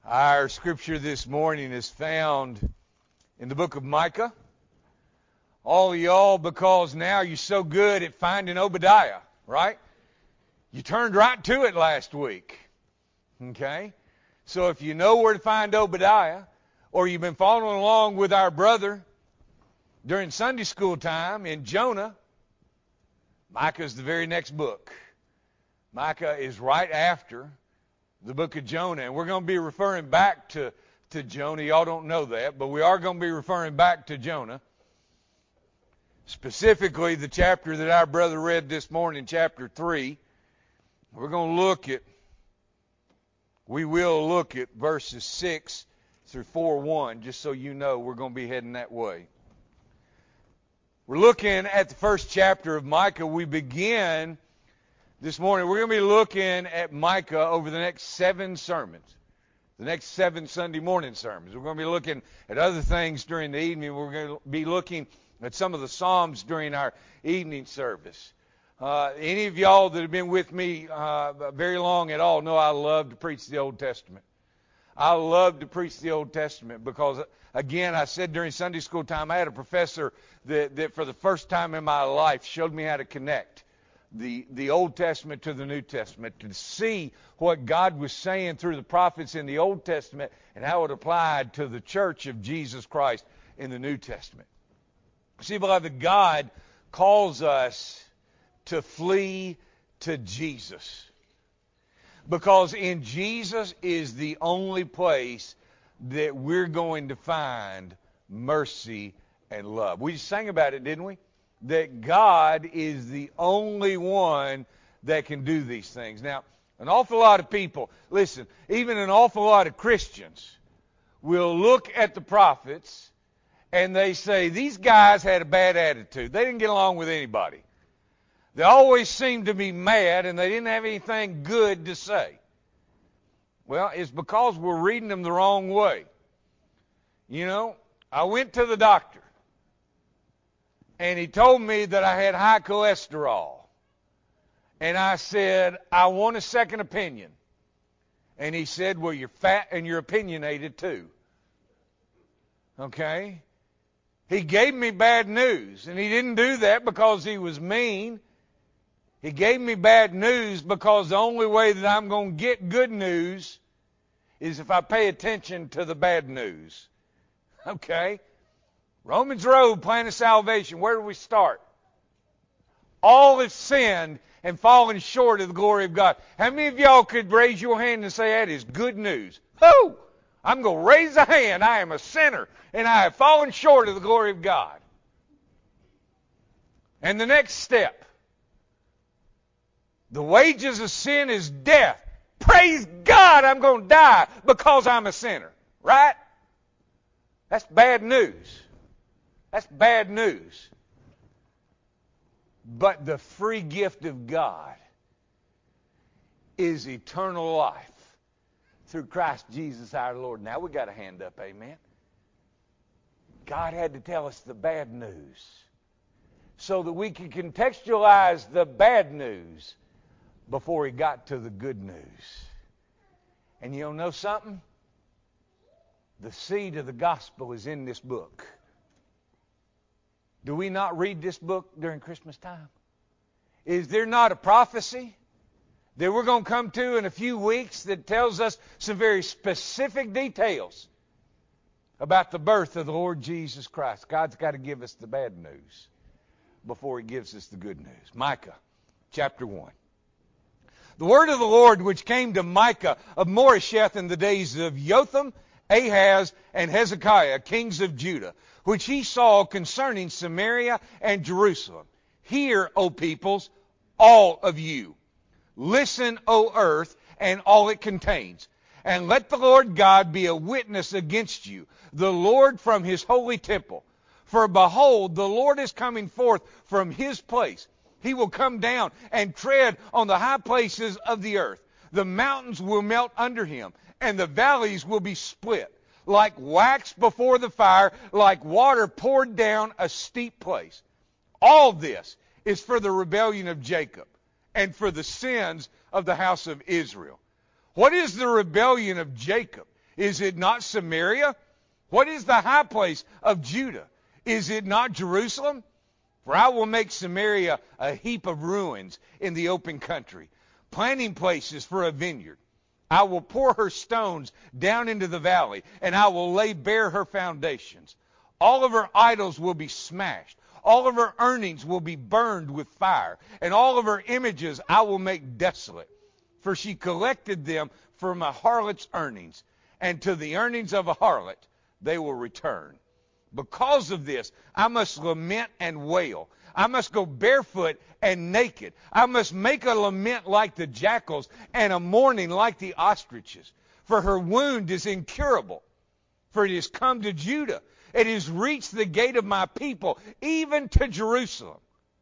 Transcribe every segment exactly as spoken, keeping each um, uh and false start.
Our scripture this morning is found in the book of Micah. All of y'all, because now you're so good at finding Obadiah, right? You turned right to it last week. Okay? So if you know where to find Obadiah, or you've been following along with our brother during Sunday school time in Jonah, Micah is the very next book. Micah is right after the book of Jonah, and we're going to be referring back to, to Jonah. Y'all don't know that, but we are going to be referring back to Jonah. Specifically, the chapter that our brother read this morning, chapter three. We're going to look at, we will look at verses six through four one, just so you know we're going to be heading that way. We're looking at the first chapter of Micah. We begin this morning. We're going to be looking at Micah over the next seven sermons, the next seven Sunday morning sermons. We're going to be looking at other things during the evening. We're going to be looking at some of the Psalms during our evening service. Uh, any of y'all that have been with me uh, very long at all know I love to preach the Old Testament. I love to preach the Old Testament because, again, I said during Sunday school time, I had a professor that, that for the first time in my life showed me how to connect the, the Old Testament to the New Testament, to see what God was saying through the prophets in the Old Testament and how it applied to the church of Jesus Christ in the New Testament. See, beloved, God calls us to flee to Jesus, because in Jesus is the only place that we're going to find mercy and love. We just sang about it, didn't we? That God is the only one that can do these things. Now, an awful lot of people, listen, even an awful lot of Christians will look at the prophets and they say, these guys had a bad attitude. They didn't get along with anybody. They always seemed to be mad, and they didn't have anything good to say. Well, it's because we're reading them the wrong way. You know, I went to the doctor, and he told me that I had high cholesterol. And I said, I want a second opinion. And he said, well, you're fat and you're opinionated too. Okay? He gave me bad news, and he didn't do that because he was mean. He gave me bad news because the only way that I'm going to get good news is if I pay attention to the bad news. Okay? Romans Road, plan of salvation. Where do we start? All have sinned and fallen short of the glory of God. How many of y'all could raise your hand and say that is good news? Who? I'm going to raise a hand. I am a sinner, and I have fallen short of the glory of God. And the next step. The wages of sin is death. Praise God, I'm going to die because I'm a sinner. Right? That's bad news. That's bad news. But the free gift of God is eternal life through Christ Jesus our Lord. Now we got a hand up, amen. God had to tell us the bad news so that we could contextualize the bad news before he got to the good news. And you'll know something? The seed of the gospel is in this book. Do we not read this book during Christmas time? Is there not a prophecy that we're going to come to in a few weeks that tells us some very specific details about the birth of the Lord Jesus Christ? God's got to give us the bad news before he gives us the good news. Micah chapter one. The word of the Lord which came to Micah of Moresheth in the days of Jotham, Ahaz, and Hezekiah, kings of Judah, which he saw concerning Samaria and Jerusalem. Hear, O peoples, all of you. Listen, O earth, and all it contains. And let the Lord God be a witness against you, the Lord from his holy temple. For behold, the Lord is coming forth from his place. He will come down and tread on the high places of the earth. The mountains will melt under him, and the valleys will be split, like wax before the fire, like water poured down a steep place. All this is for the rebellion of Jacob and for the sins of the house of Israel. What is the rebellion of Jacob? Is it not Samaria? What is the high place of Judah? Is it not Jerusalem? For I will make Samaria a heap of ruins in the open country, planting places for a vineyard. I will pour her stones down into the valley, and I will lay bare her foundations. All of her idols will be smashed. All of her earnings will be burned with fire, and all of her images I will make desolate. For she collected them from a harlot's earnings, and to the earnings of a harlot they will return. Because of this, I must lament and wail. I must go barefoot and naked. I must make a lament like the jackals and a mourning like the ostriches. For her wound is incurable. For it has come to Judah. It has reached the gate of my people, even to Jerusalem.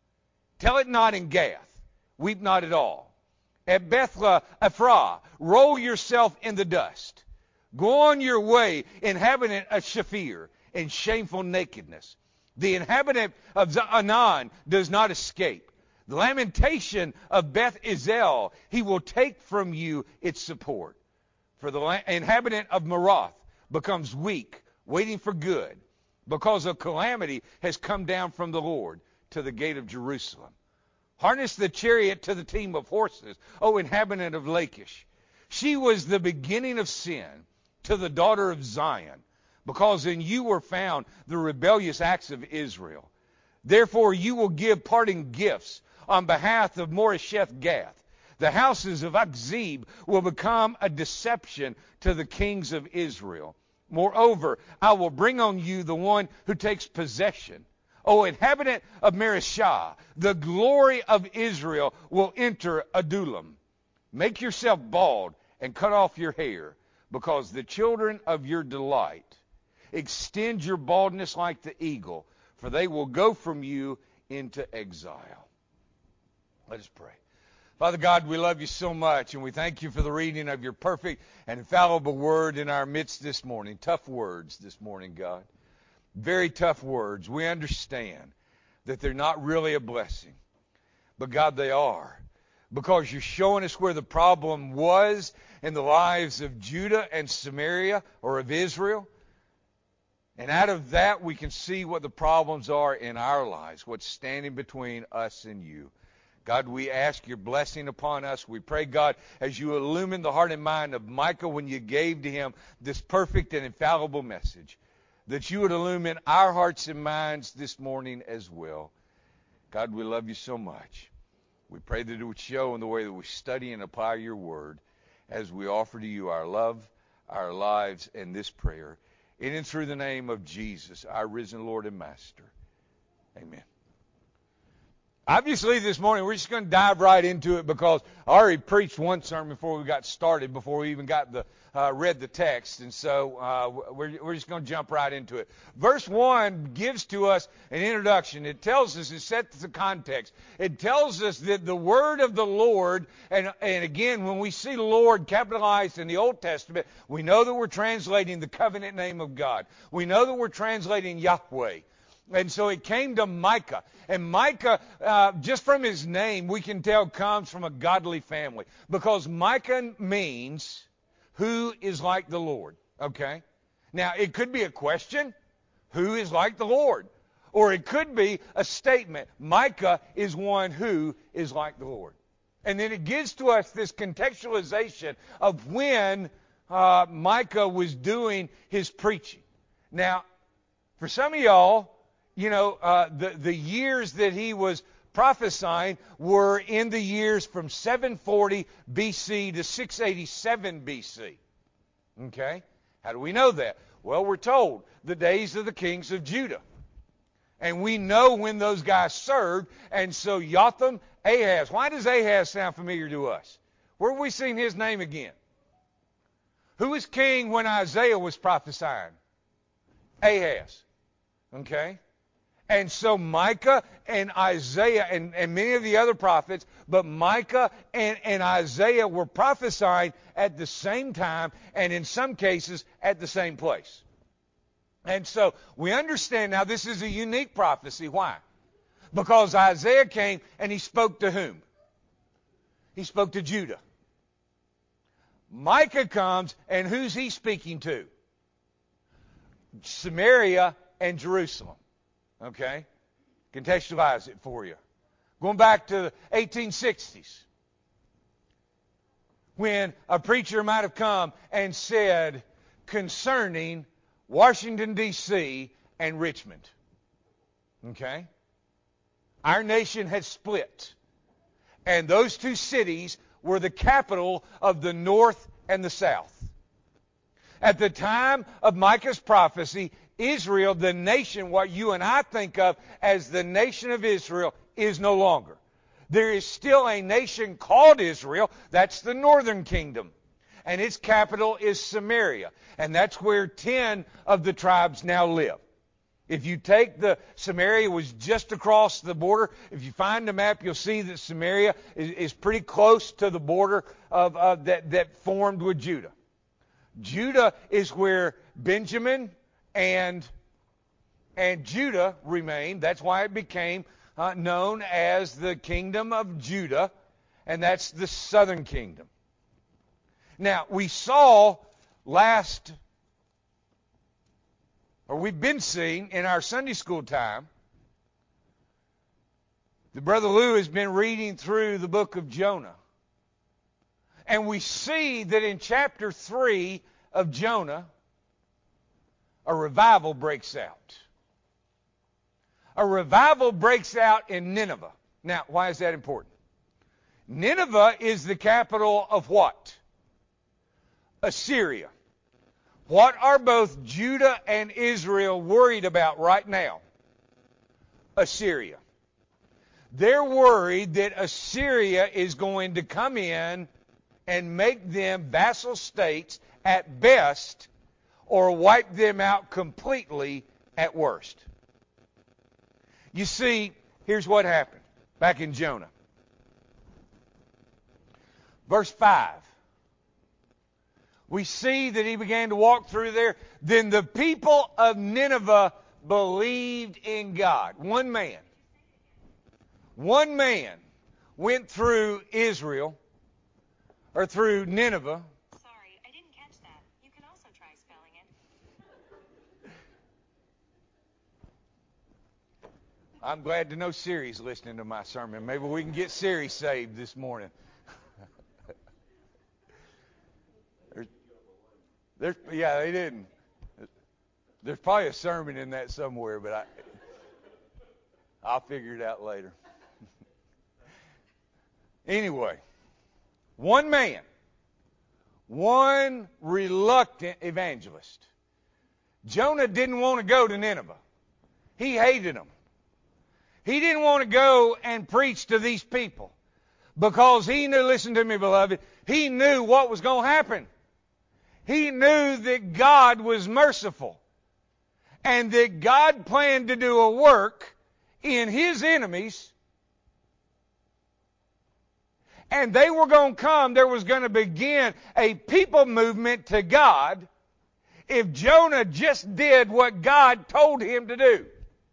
Tell it not in Gath. Weep not at all. At Bethla Ephraim, roll yourself in the dust. Go on your way, inhabitant of Shaphir, in shameful nakedness. The inhabitant of Anan does not escape. The lamentation of Beth Ezel, he will take from you its support. For the la- inhabitant of Marath becomes weak, waiting for good, because a calamity has come down from the Lord to the gate of Jerusalem. Harness the chariot to the team of horses, O inhabitant of Lachish. She was the beginning of sin to the daughter of Zion, because in you were found the rebellious acts of Israel. Therefore you will give parting gifts on behalf of Moresheth Gath. The houses of Akzib will become a deception to the kings of Israel. Moreover, I will bring on you the one who takes possession. O inhabitant of Mareshah, the glory of Israel will enter Adullam. Make yourself bald and cut off your hair, because the children of your delight extend your baldness like the eagle, for they will go from you into exile. Let us pray. Father God, we love you so much, and we thank you for the reading of your perfect and infallible word in our midst this morning. Tough words this morning, God. Very tough words. We understand that they're not really a blessing, but God, they are, because you're showing us where the problem was in the lives of Judah and Samaria, or of Israel. And out of that, we can see what the problems are in our lives, what's standing between us and you. God, we ask your blessing upon us. We pray, God, as you illumine the heart and mind of Micah when you gave to him this perfect and infallible message, that you would illumine our hearts and minds this morning as well. God, we love you so much. We pray that it would show in the way that we study and apply your word as we offer to you our love, our lives, and this prayer. In and through the name of Jesus, our risen Lord and Master. Amen. Obviously, this morning, we're just going to dive right into it, because I already preached one sermon before we got started, before we even got the uh, read the text. And so uh, we're, we're just going to jump right into it. Verse one gives to us an introduction. It tells us, it sets the context. It tells us that the word of the Lord, and, and again, when we see Lord capitalized in the Old Testament, we know that we're translating the covenant name of God. We know that we're translating Yahweh. And so it came to Micah. And Micah, uh, just from his name, we can tell comes from a godly family. Because Micah means, who is like the Lord? Okay? Now, it could be a question, who is like the Lord? Or it could be a statement, Micah is one who is like the Lord. And then it gives to us this contextualization of when uh, Micah was doing his preaching. Now, for some of y'all, you know, uh, the, the years that he was prophesying were in the years from seven forty B C to six eighty-seven B C. Okay? How do we know that? Well, we're told the days of the kings of Judah. And we know when those guys served. And so Jotham, Ahaz. Why does Ahaz sound familiar to us? Where have we seen his name again? Who was king when Isaiah was prophesying? Ahaz. Okay? And so Micah and Isaiah and, and many of the other prophets, but Micah and, and Isaiah were prophesying at the same time, and in some cases at the same place. And so we understand now this is a unique prophecy. Why? Because Isaiah came and he spoke to whom? He spoke to Judah. Micah comes, and who's he speaking to? Samaria and Jerusalem. Okay? Contextualize it for you. Going back to the eighteen sixties, when a preacher might have come and said concerning Washington, D C and Richmond. Okay? Our nation had split. And those two cities were the capital of the North and the South. At the time of Micah's prophecy, Israel, the nation, what you and I think of as the nation of Israel, is no longer. There is still a nation called Israel. That's the northern kingdom. And its capital is Samaria. And that's where ten of the tribes now live. If you take the, Samaria was just across the border. If you find the map, you'll see that Samaria is, is pretty close to the border of, of that, that formed with Judah. Judah is where Benjamin and, and Judah remained. That's why it became uh, known as the kingdom of Judah, and that's the southern kingdom. Now, we saw last, or we've been seeing in our Sunday school time, that Brother Lou has been reading through the book of Jonah. And we see that in chapter three of Jonah, a revival breaks out. A revival breaks out in Nineveh. Now, why is that important? Nineveh is the capital of what? Assyria. What are both Judah and Israel worried about right now? Assyria. They're worried that Assyria is going to come in and make them vassal states at best, or wipe them out completely at worst. You see, here's what happened back in Jonah. Verse five. We see that he began to walk through there. Then the people of Nineveh believed in God. One man. One man went through Israel, or through Nineveh. Sorry, I didn't catch that. You can also try spelling it. I'm glad to know Siri's listening to my sermon. Maybe we can get Siri saved this morning. there's, there's, yeah, they didn't. There's probably a sermon in that somewhere, but I, I'll figure it out later. Anyway, one man, one reluctant evangelist. Jonah didn't want to go to Nineveh. He hated them. He didn't want to go and preach to these people because he knew, listen to me, beloved, he knew what was going to happen. He knew that God was merciful and that God planned to do a work in his enemies, and they were going to come. There was going to begin a people movement to God if Jonah just did what God told him to do.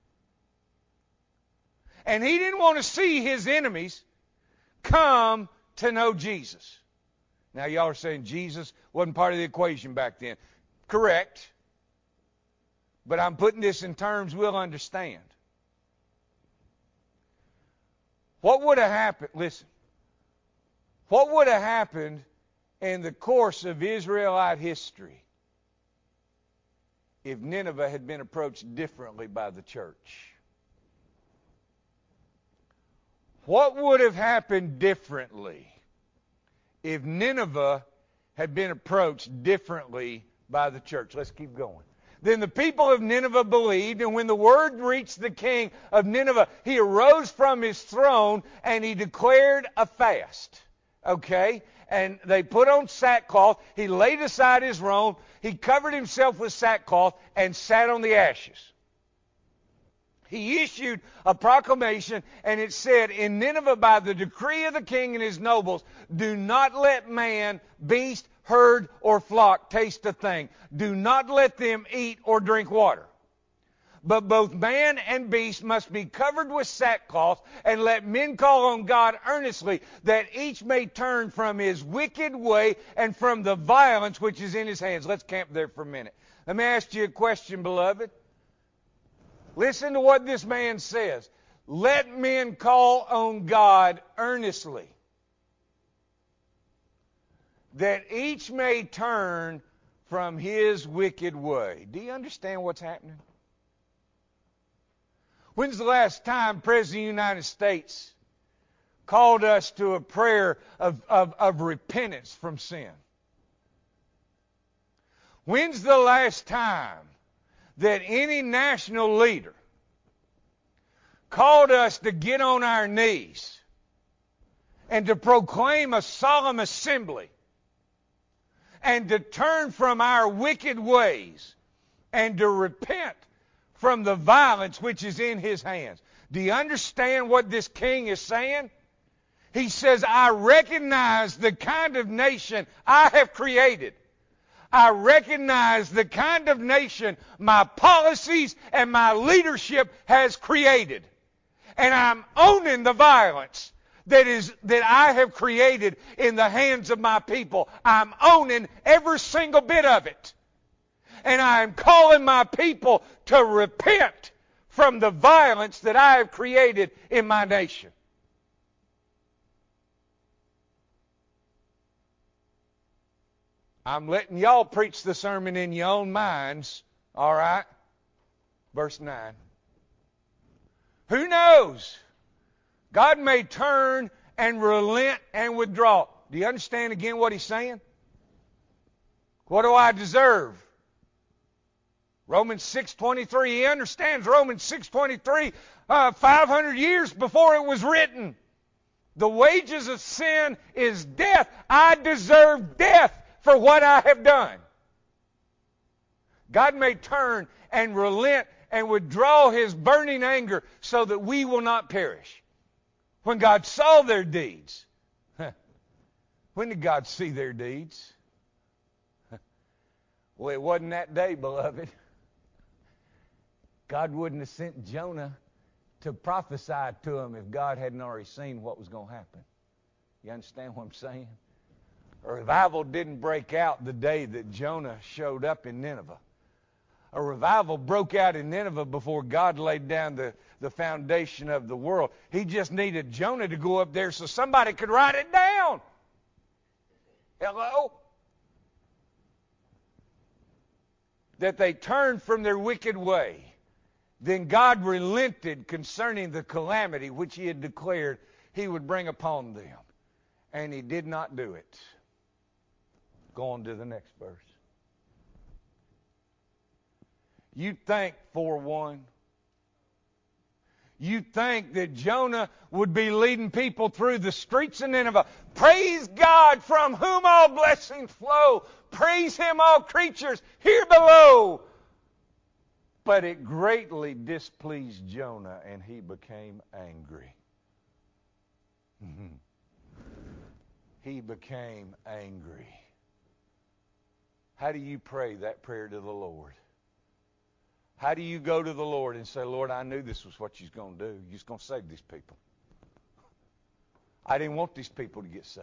And he didn't want to see his enemies come to know Jesus. Now, y'all are saying Jesus wasn't part of the equation back then. Correct. But I'm putting this in terms we'll understand. What would have happened? Listen. What would have happened in the course of Israelite history if Nineveh had been approached differently by the church? What would have happened differently if Nineveh had been approached differently by the church? Let's keep going. Then the people of Nineveh believed, and when the word reached the king of Nineveh, he arose from his throne and he declared a fast. Okay? And they put on sackcloth. He laid aside his robe. He covered himself with sackcloth and sat on the ashes. He issued a proclamation, and it said, in Nineveh, by the decree of the king and his nobles, do not let man, beast, herd, or flock taste a thing. Do not let them eat or drink water. But both man and beast must be covered with sackcloth, and let men call on God earnestly, that each may turn from his wicked way and from the violence which is in his hands. Let's camp there for a minute. Let me ask you a question, beloved. Listen to what this man says. Let men call on God earnestly, that each may turn from his wicked way. Do you understand what's happening? When's the last time President of the United States called us to a prayer of, of, of repentance from sin? When's the last time that any national leader called us to get on our knees and to proclaim a solemn assembly and to turn from our wicked ways and to repent from the violence which is in his hands? Do you understand what this king is saying? He says, I recognize the kind of nation I have created. I recognize the kind of nation my policies and my leadership has created. And I'm owning the violence that is that I have created in the hands of my people. I'm owning every single bit of it. And I am calling my people to repent from the violence that I have created in my nation. I'm letting y'all preach the sermon in your own minds, all right? Verse nine. Who knows? God may turn and relent and withdraw. Do you understand again what he's saying? What do I deserve? Romans six twenty-three. He understands Romans six twenty-three, uh, five hundred years before it was written. The wages of sin is death. I deserve death for what I have done. God may turn and relent and withdraw his burning anger so that we will not perish. When God saw their deeds, when did God see their deeds? Well, it wasn't that day, beloved. God wouldn't have sent Jonah to prophesy to them if God hadn't already seen what was going to happen. You understand what I'm saying? A revival didn't break out the day that Jonah showed up in Nineveh. A revival broke out in Nineveh before God laid down the, the foundation of the world. He just needed Jonah to go up there so somebody could write it down. Hello? That they turned from their wicked way. Then God relented concerning the calamity which he had declared he would bring upon them. And he did not do it. Go on to the next verse. You'd think, four one, you'd think that Jonah would be leading people through the streets of Nineveh. Praise God, from whom all blessings flow. Praise him, all creatures here below. But it greatly displeased Jonah, and he became angry. He became angry. How do you pray that prayer to the Lord? How do you go to the Lord and say, Lord, I knew this was what you're going to do. You're just going to save these people. I didn't want these people to get saved.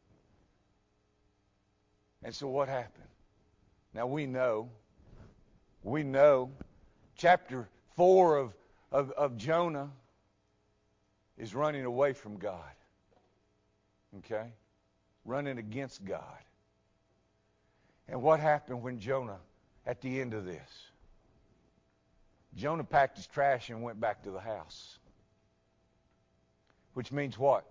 And so what happened? Now we know, we know, chapter four of, of, of Jonah is running away from God. Okay? Running against God. And what happened when Jonah, at the end of this? Jonah packed his trash and went back to the house. Which means what?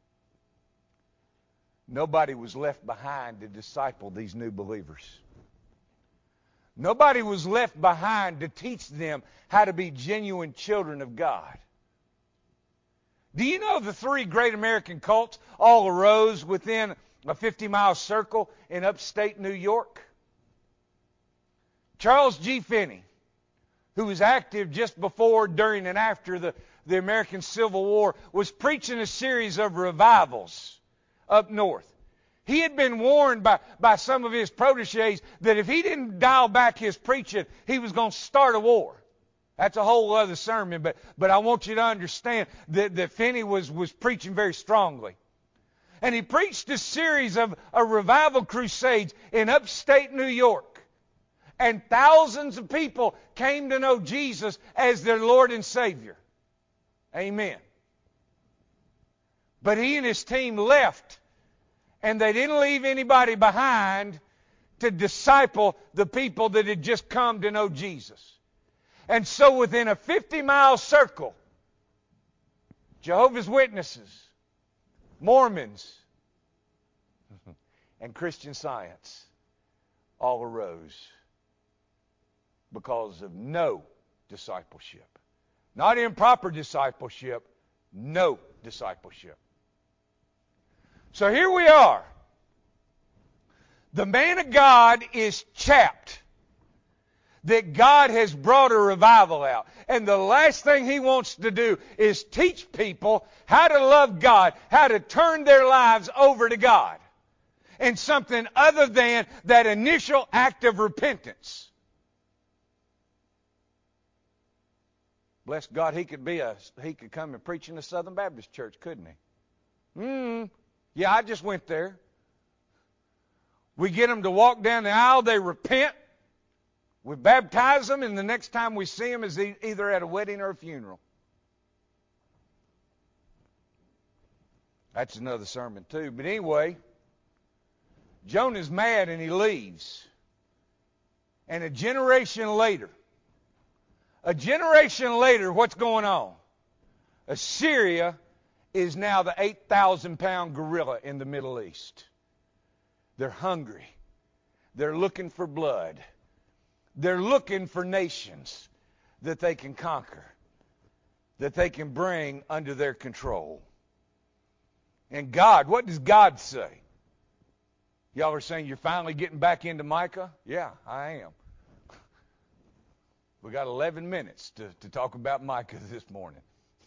Nobody was left behind to disciple these new believers. Nobody was left behind to teach them how to be genuine children of God. Do you know the three great American cults all arose within a fifty-mile circle in upstate New York? Charles G. Finney, who was active just before, during, and after the, the American Civil War, was preaching a series of revivals up north. He had been warned by, by some of his protégés that if he didn't dial back his preaching, he was going to start a war. That's a whole other sermon, but, but I want you to understand that, that Finney was, was preaching very strongly. And he preached a series of, of revival crusades in upstate New York. And thousands of people came to know Jesus as their Lord and Savior. Amen. But he and his team left, and they didn't leave anybody behind to disciple the people that had just come to know Jesus. And so within a fifty-mile circle, Jehovah's Witnesses, Mormons, and Christian Science all arose because of no discipleship. Not improper discipleship, no discipleship. So here we are. The man of God is chapped that God has brought a revival out. And the last thing he wants to do is teach people how to love God, how to turn their lives over to God, and something other than that initial act of repentance. Bless God, he could be a he could come and preach in the Southern Baptist Church, couldn't he? Hmm. Yeah, I just went there. We get them to walk down the aisle, they repent. We baptize them, and the next time we see them is either at a wedding or a funeral. That's another sermon too. But anyway, Jonah's mad and he leaves. And a generation later, a generation later, what's going on? Assyria is now the eight thousand pound gorilla in the Middle East. They're hungry. They're looking for blood. They're looking for nations that they can conquer, that they can bring under their control. And God, what does God say? Y'all are saying you're finally getting back into Micah? Yeah, I am. We got eleven minutes to, to talk about Micah this morning.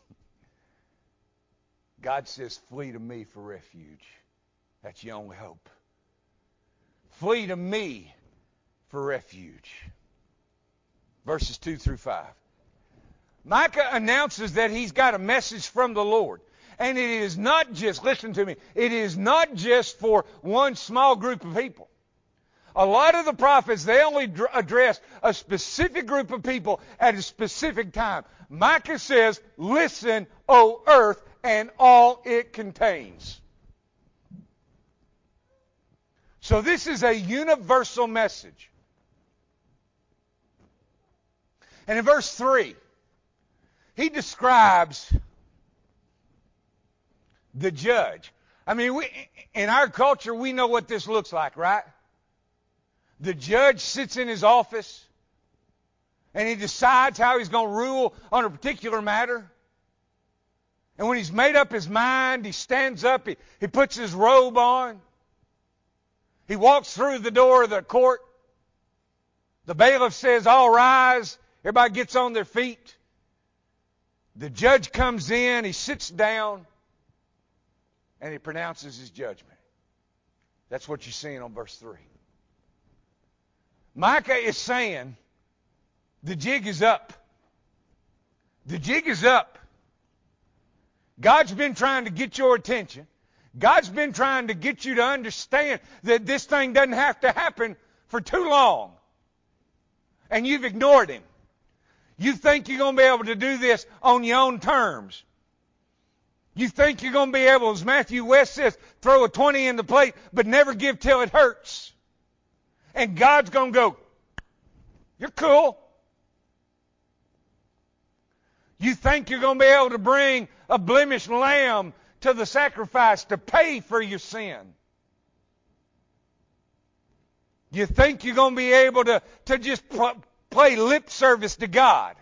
God says, flee to me for refuge. That's your only hope. Flee to me for refuge. Verses two through five. Micah announces that he's got a message from the Lord. And it is not just, listen to me, it is not just for one small group of people. A lot of the prophets, they only dr- address a specific group of people at a specific time. Micah says, listen, O earth, and all it contains. So this is a universal message. And in verse three, he describes the judge. I mean, we, in our culture, we know what this looks like, right? The judge sits in his office, and he decides how he's going to rule on a particular matter. And when he's made up his mind, he stands up, he, he puts his robe on, he walks through the door of the court. The bailiff says, all rise. Everybody gets on their feet. The judge comes in, he sits down, and he pronounces his judgment. That's what you're seeing on verse three. Micah is saying, the jig is up. The jig is up. God's been trying to get your attention. God's been trying to get you to understand that this thing doesn't have to happen for too long. And you've ignored Him. You think you're going to be able to do this on your own terms. You think you're going to be able, as Matthew West says, throw a twenty in the plate, but never give till it hurts. And God's going to go, you're cool. You think you're going to be able to bring a blemished lamb to the sacrifice to pay for your sin. You think you're going to be able to, to just pl- play lip service to God.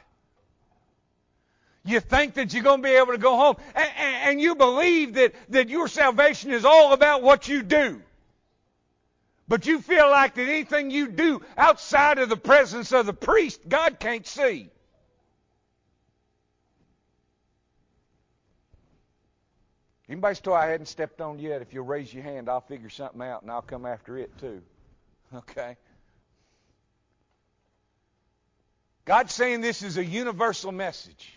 You think that you're going to be able to go home. And, and, and you believe that, that your salvation is all about what you do. But you feel like that anything you do outside of the presence of the priest, God can't see. Anybody's told I hadn't stepped on yet? If you'll raise your hand, I'll figure something out and I'll come after it too. Okay? God's saying this is a universal message.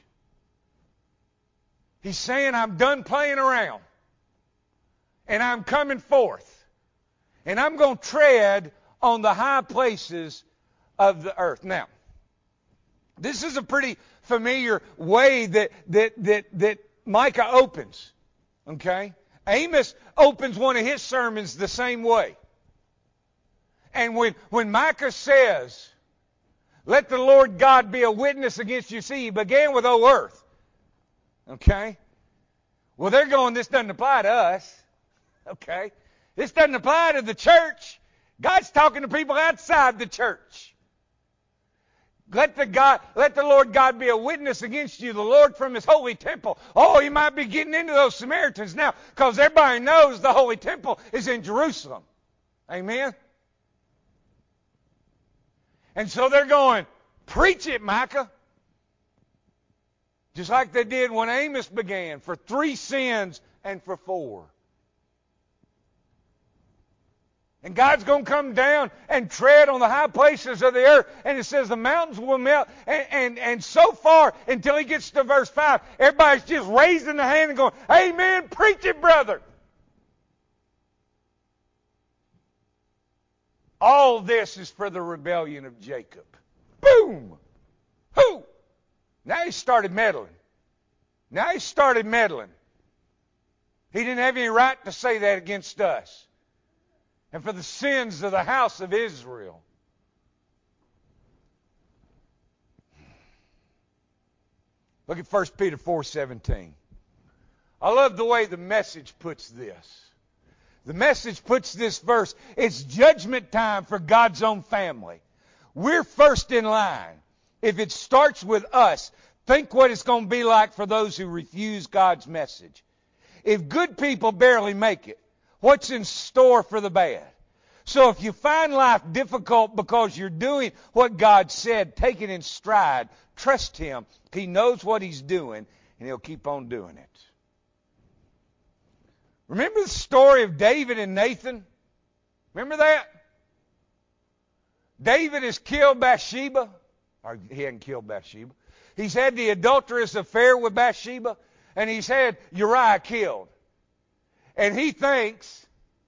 He's saying, I'm done playing around. And I'm coming forth. And I'm going to tread on the high places of the earth. Now, this is a pretty familiar way that that that, that Micah opens. Okay? Amos opens one of his sermons the same way. And when, when Micah says, let the Lord God be a witness against you. See, he began with, O earth. Okay? Well, they're going, this doesn't apply to us. Okay? This doesn't apply to the church. God's talking to people outside the church. Let the God, let the Lord God be a witness against you, the Lord from His holy temple. Oh, He might be getting into those Samaritans now, because everybody knows the holy temple is in Jerusalem. Amen? And so they're going, preach it, Micah. Just like they did when Amos began, for three sins and for four. And God's going to come down and tread on the high places of the earth. And it says the mountains will melt. And, and, and so far, until he gets to verse five, everybody's just raising the hand and going, amen, preach it, brother. All this is for the rebellion of Jacob. Boom! Who? Now he started meddling. Now he started meddling. He didn't have any right to say that against us. And for the sins of the house of Israel. Look at First Peter four seventeen. I love the way the Message puts this. The Message puts this verse, it's judgment time for God's own family. We're first in line. If it starts with us, think what it's going to be like for those who refuse God's message. If good people barely make it, what's in store for the bad? So if you find life difficult because you're doing what God said, take it in stride. Trust Him. He knows what He's doing, and He'll keep on doing it. Remember the story of David and Nathan? Remember that? David has killed Bathsheba. Or he hadn't killed Bathsheba. He's had the adulterous affair with Bathsheba, and he's had Uriah killed. And he thinks,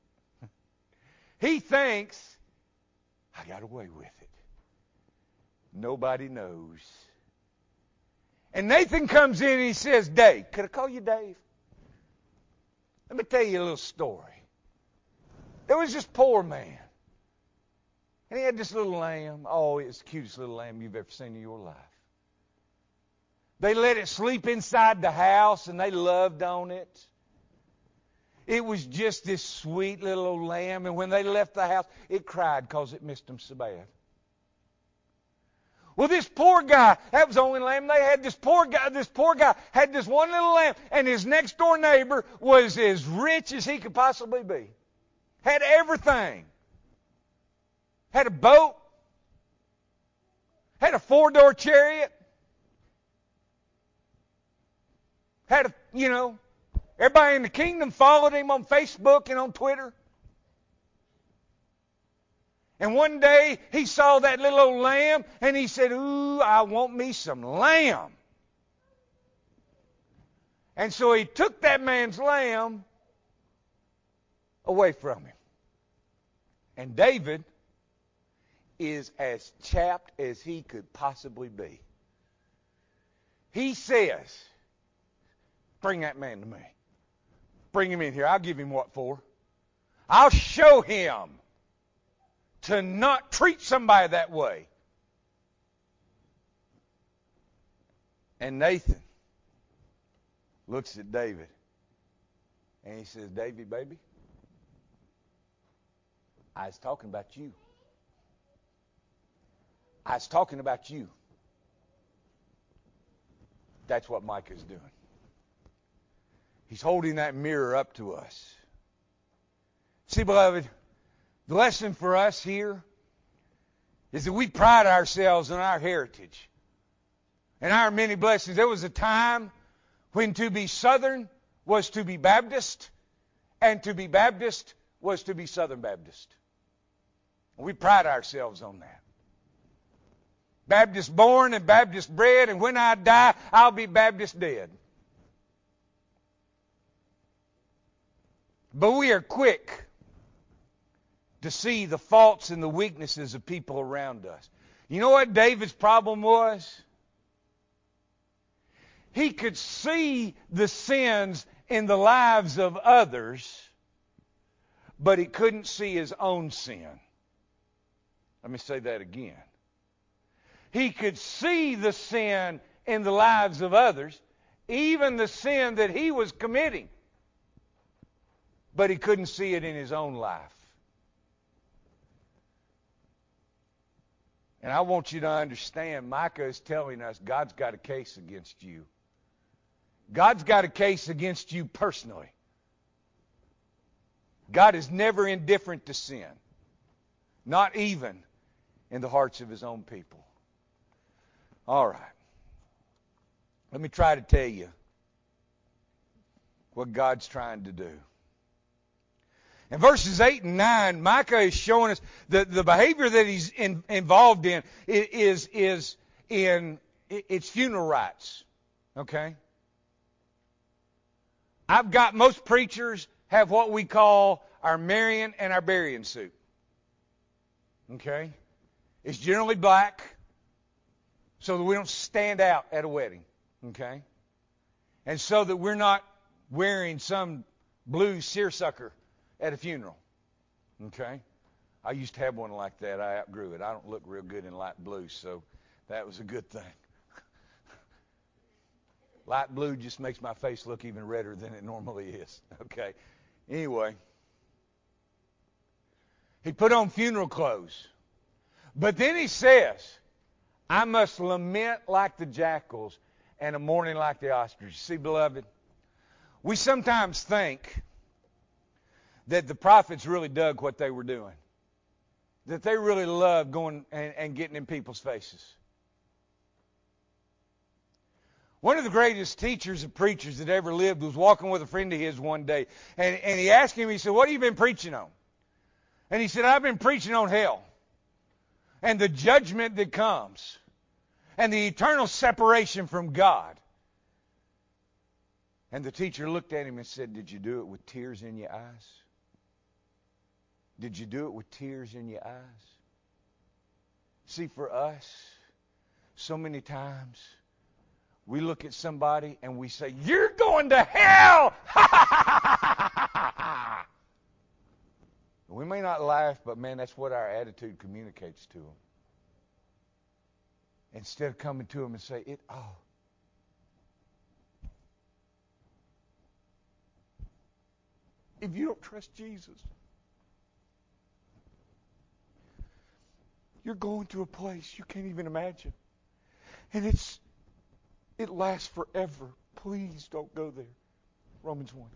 he thinks, I got away with it. Nobody knows. And Nathan comes in and he says, Dave, could I call you Dave? Let me tell you a little story. There was this poor man. And he had this little lamb. Oh, it's the cutest little lamb you've ever seen in your life. They let it sleep inside the house, and they loved on it. It was just this sweet little old lamb, and when they left the house, it cried because it missed them so bad. Well, this poor guy, that was the only lamb they had. This poor guy, this poor guy had this one little lamb, and his next door neighbor was as rich as he could possibly be. Had everything. Had a boat. Had a four-door chariot. Had a, you know, everybody in the kingdom followed him on Facebook and on Twitter. And one day he saw that little old lamb and he said, ooh, I want me some lamb. And so he took that man's lamb away from him. And David is as chapped as he could possibly be. He says, bring that man to me. Bring him in here. I'll give him what for. I'll show him to not treat somebody that way. And Nathan looks at David and he says, David, baby, I was talking about you. I was talking about you. That's what Micah's doing. He's holding that mirror up to us. See, beloved, the lesson for us here is that we pride ourselves on our heritage and our many blessings. There was a time when to be Southern was to be Baptist, and to be Baptist was to be Southern Baptist. We pride ourselves on that. Baptist born and Baptist bred, and when I die, I'll be Baptist dead. But we are quick to see the faults and the weaknesses of people around us. You know what David's problem was? He could see the sins in the lives of others, but he couldn't see his own sin. Let me say that again. He could see the sin in the lives of others, even the sin that he was committing, but he couldn't see it in his own life. And I want you to understand, Micah is telling us God's got a case against you. God's got a case against you personally. God is never indifferent to sin, not even in the hearts of his own people. All right. Let me try to tell you what God's trying to do. In verses eight and nine, Micah is showing us that the behavior that he's in, involved in is, is in it's funeral rites. Okay? I've got most preachers have what we call our marrying and our burying suit. Okay? It's generally black so that we don't stand out at a wedding. Okay? And so that we're not wearing some blue seersucker at a funeral. Okay? I used to have one like that. I outgrew it. I don't look real good in light blue, so that was a good thing. Light blue just makes my face look even redder than it normally is. Okay? Anyway. He put on funeral clothes. But then he says, I must lament like the jackals and a mourning like the ostrich. See, beloved, we sometimes think that the prophets really dug what they were doing. That they really loved going and, and getting in people's faces. One of the greatest teachers and preachers that ever lived was walking with a friend of his one day. And, and he asked him, he said, what have you been preaching on? And he said, I've been preaching on hell. And the judgment that comes. And the eternal separation from God. And the teacher looked at him and said, did you do it with tears in your eyes? Did you do it with tears in your eyes? See, for us, so many times, we look at somebody and we say, you're going to hell! We may not laugh, but man, that's what our attitude communicates to them. Instead of coming to them and say, "It oh, if you don't trust Jesus, you're going to a place you can't even imagine, and it's it lasts forever. Please don't go there." Romans one.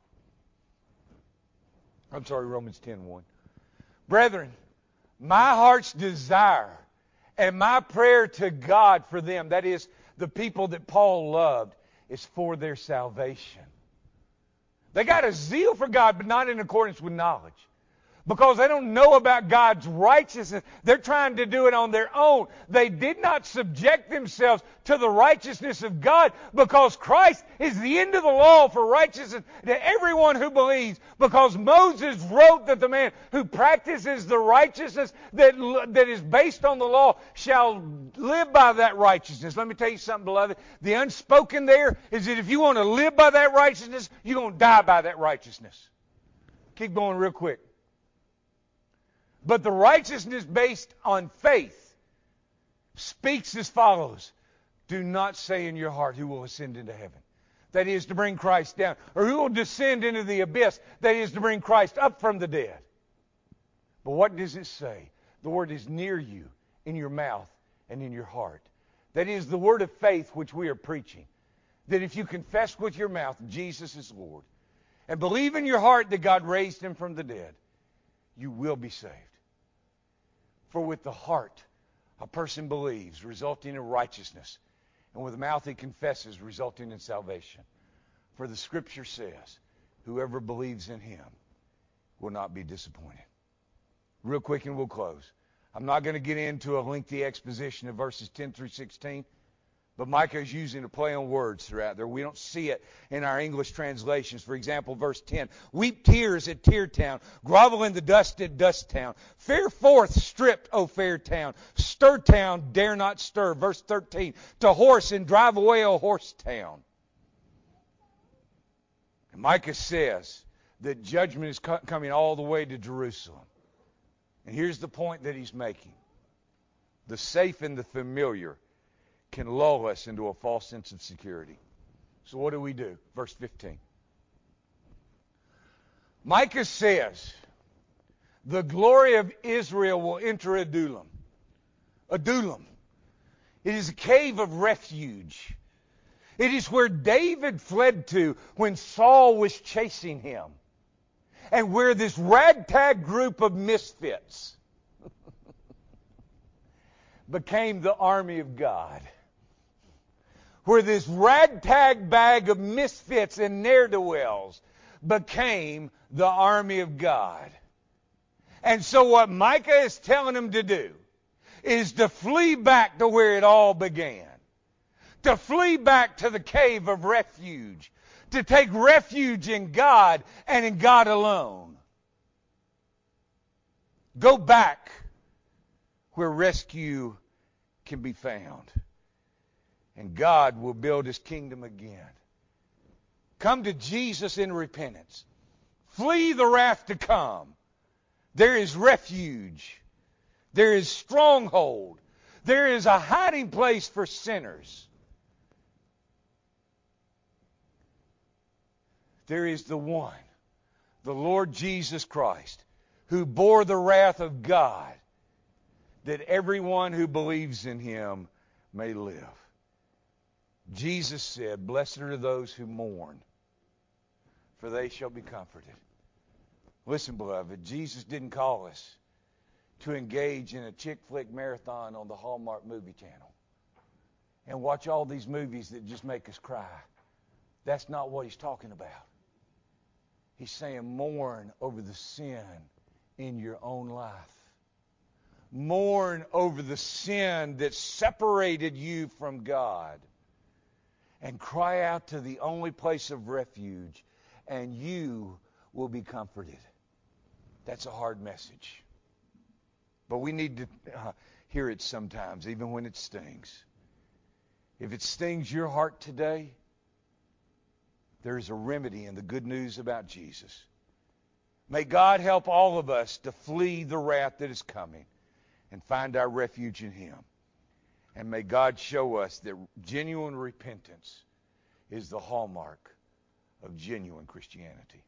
I'm sorry, Romans ten one. Brethren, my heart's desire and my prayer to God for them, that is, the people that Paul loved, is for their salvation. They got a zeal for God, but not in accordance with knowledge. Because they don't know about God's righteousness. They're trying to do it on their own. They did not subject themselves to the righteousness of God, because Christ is the end of the law for righteousness to everyone who believes. Because Moses wrote that the man who practices the righteousness that, that is based on the law shall live by that righteousness. Let me tell you something, beloved. The unspoken there is that if you want to live by that righteousness, you're going to die by that righteousness. Keep going real quick. But the righteousness based on faith speaks as follows. Do not say in your heart, who will ascend into heaven? That is to bring Christ down. Or who will descend into the abyss? That is to bring Christ up from the dead. But what does it say? The word is near you, in your mouth and in your heart. That is the word of faith which we are preaching. That if you confess with your mouth Jesus is Lord, and believe in your heart that God raised him from the dead, you will be saved. For with the heart a person believes, resulting in righteousness, and with the mouth he confesses, resulting in salvation. For the Scripture says, whoever believes in him will not be disappointed. Real quick and we'll close. I'm not going to get into a lengthy exposition of verses ten through sixteen, but Micah is using a play on words throughout there. We don't see it in our English translations. For example, verse ten, weep tears at Tear Town, grovel in the dust at Dust Town. Fare forth stripped, O fair town. Stir town, dare not stir. Verse thirteen, to horse and drive away, O horse town. And Micah says that judgment is co- coming all the way to Jerusalem. And here's the point that he's making. The safe and the familiar can lull us into a false sense of security. So what do we do? Verse fifteen. Micah says, the glory of Israel will enter Adullam. Adullam. It is a cave of refuge. It is where David fled to when Saul was chasing him. And where this ragtag group of misfits became the army of God. Where this ragtag bag of misfits and ne'er-do-wells became the army of God. And so what Micah is telling them to do is to flee back to where it all began. To flee back to the cave of refuge. To take refuge in God and in God alone. Go back where rescue can be found. And God will build His kingdom again. Come to Jesus in repentance. Flee the wrath to come. There is refuge. There is stronghold. There is a hiding place for sinners. There is the one, the Lord Jesus Christ, who bore the wrath of God, that everyone who believes in Him may live. Jesus said, blessed are those who mourn, for they shall be comforted. Listen, beloved, Jesus didn't call us to engage in a chick flick marathon on the Hallmark movie channel and watch all these movies that just make us cry. That's not what He's talking about. He's saying mourn over the sin in your own life. Mourn over the sin that separated you from God. And cry out to the only place of refuge, and you will be comforted. That's a hard message. But we need to uh, hear it sometimes, even when it stings. If it stings your heart today, there is a remedy in the good news about Jesus. May God help all of us to flee the wrath that is coming and find our refuge in Him. And may God show us that genuine repentance is the hallmark of genuine Christianity.